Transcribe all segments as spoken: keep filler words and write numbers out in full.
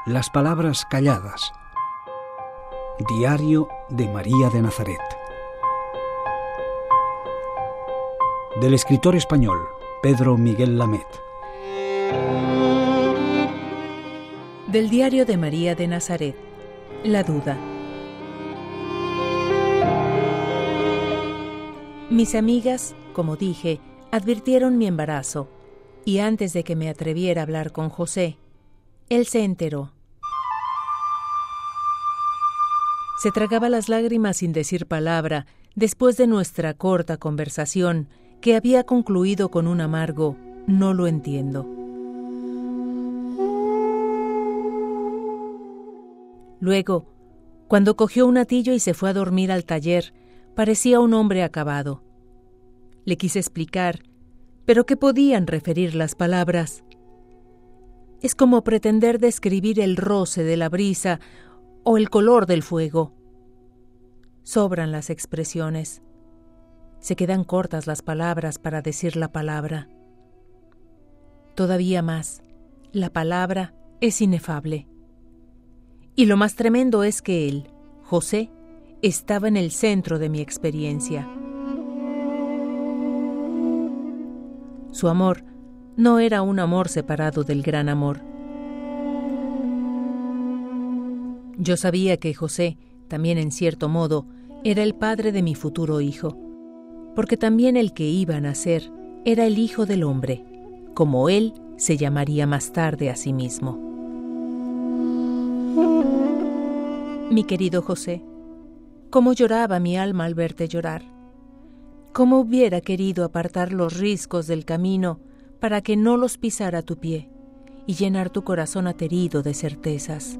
Las palabras calladas. Diario de María de Nazaret. Del escritor español Pedro Miguel Lamet. Del diario de María de Nazaret. La duda. Mis amigas, como dije, advirtieron mi embarazo, y antes de que me atreviera a hablar con José, él se enteró. Se tragaba las lágrimas sin decir palabra después de nuestra corta conversación, que había concluido con un amargo «no lo entiendo». Luego, cuando cogió un atillo y se fue a dormir al taller, parecía un hombre acabado. Le quise explicar, pero ¿qué podían referir las palabras? Es como pretender describir el roce de la brisa o el color del fuego. Sobran las expresiones. Se quedan cortas las palabras para decir la palabra. Todavía más, la palabra es inefable. Y lo más tremendo es que él, José, estaba en el centro de mi experiencia. Su amor no era un amor separado del gran amor. Yo sabía que José, también en cierto modo, era el padre de mi futuro hijo, porque también el que iba a nacer era el hijo del hombre, como él se llamaría más tarde a sí mismo. Mi querido José, cómo lloraba mi alma al verte llorar. Cómo hubiera querido apartar los riscos del camino para que no los pisara tu pie y llenar tu corazón aterido de certezas.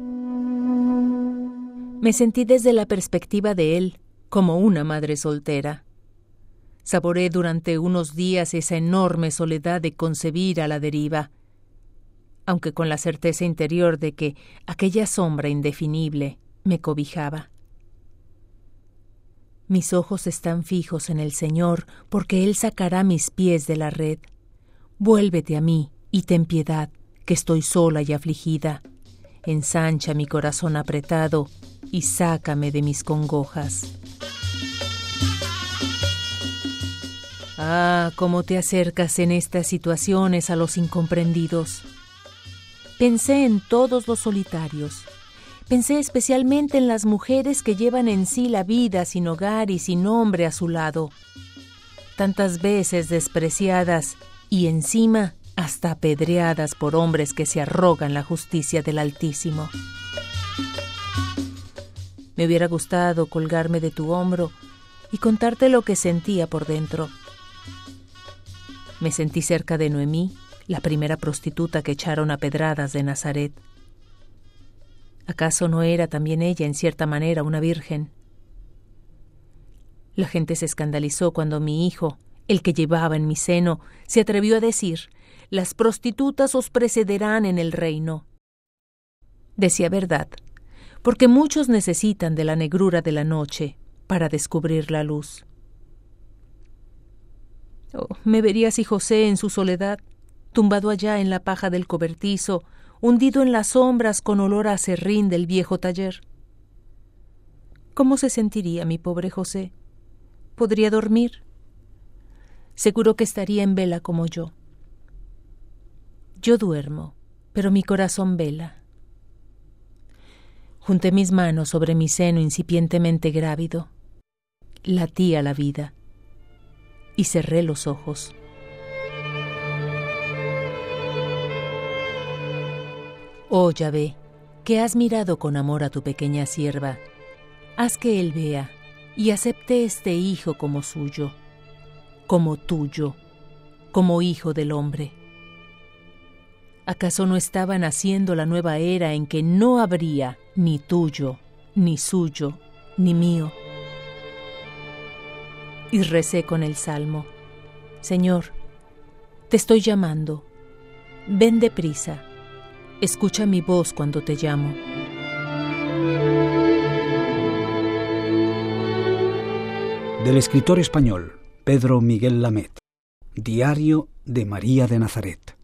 Me sentí desde la perspectiva de él como una madre soltera. Saboreé durante unos días esa enorme soledad de concebir a la deriva, aunque con la certeza interior de que aquella sombra indefinible me cobijaba. Mis ojos están fijos en el Señor, porque Él sacará mis pies de la red. Vuélvete a mí y ten piedad, que estoy sola y afligida. Ensancha mi corazón apretado y sácame de mis congojas. Ah, cómo te acercas en estas situaciones a los incomprendidos. Pensé en todos los solitarios. Pensé especialmente en las mujeres que llevan en sí la vida sin hogar y sin hombre a su lado. Tantas veces despreciadas y encima hasta apedreadas por hombres que se arrogan la justicia del Altísimo. Me hubiera gustado colgarme de tu hombro y contarte lo que sentía por dentro. Me sentí cerca de Noemí, la primera prostituta que echaron a pedradas de Nazaret. ¿Acaso no era también ella, en cierta manera, una virgen? La gente se escandalizó cuando mi hijo, el que llevaba en mi seno, se atrevió a decir: «Las prostitutas os precederán en el reino». Decía verdad, porque muchos necesitan de la negrura de la noche para descubrir la luz. Oh, me vería si José en su soledad, tumbado allá en la paja del cobertizo, hundido en las sombras con olor a aserrín del viejo taller. ¿Cómo se sentiría mi pobre José? ¿Podría dormir? Seguro que estaría en vela como yo. Yo duermo, pero mi corazón vela. Junté mis manos sobre mi seno incipientemente grávido. Latí a la vida y cerré los ojos. Oh Yahvé, que has mirado con amor a tu pequeña sierva, haz que él vea y acepte este hijo como suyo, como tuyo, como hijo del hombre. ¿Acaso no estaba naciendo la nueva era en que no habría ni tuyo, ni suyo, ni mío? Y recé con el salmo: Señor, te estoy llamando, ven deprisa. Escucha mi voz cuando te llamo. Del escritor español Pedro Miguel Lamet. Diario de María de Nazaret.